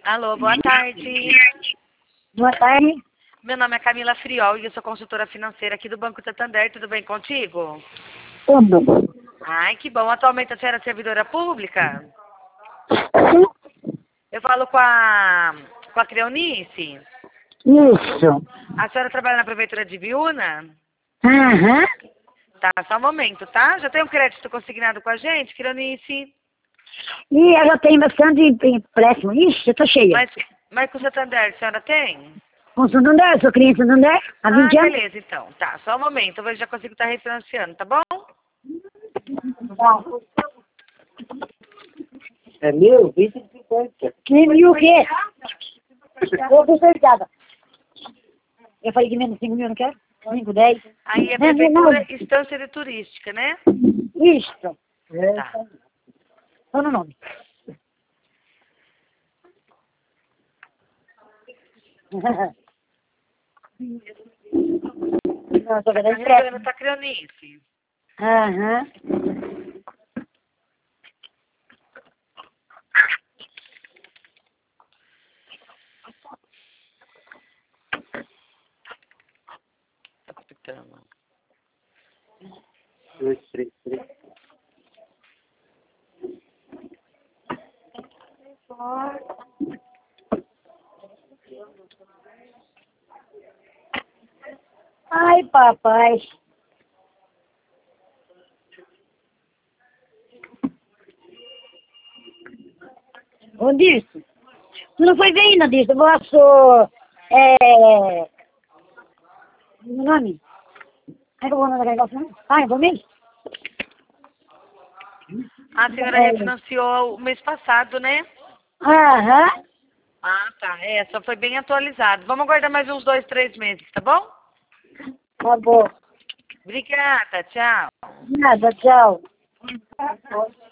Alô, boa tarde. Boa tarde. Meu nome é Camila Friol e eu sou consultora financeira aqui do Banco Santander. Tudo bem contigo? Tudo. Ai, que bom. Atualmente a senhora é servidora pública? Eu falo com a Creonice. Isso. A senhora trabalha na Prefeitura de Biúna? Aham. Tá, só um momento, tá? Já tem um crédito consignado com a gente, Creonice? E ela tem bastante empréstimo. Ixi, eu tô cheia. Mas com o Santander, a senhora tem? Com Santander, eu sou cliente do Santander há 20 anos. Beleza, então. Tá, só um momento. Eu vejo se já consigo estar refinanciando, tá bom? É 1.050. Que mil o quê? Ô, obrigada. Eu falei de menos 5 mil, não quero? 5, 10. Aí é Prefeitura Estância de Turística, né? Isso. Tá. Tô no nome. Não, tô Tá vendo carregando, tá, Creonice? Aham. Tá capitando. 2, 3, 3. Ai, papai. Ô, Dirce, tu não foi ver ainda, Dirce, eu gosto, meu nome? Como é que eu vou mandar aquele negócio? Ah, eu vou mesmo? A senhora refinanciou o mês passado, né? Aham. Ah, tá. Só foi bem atualizado. Vamos aguardar mais uns 2, 3 meses, tá bom? Tá bom. Obrigada, tchau. Nada, tchau.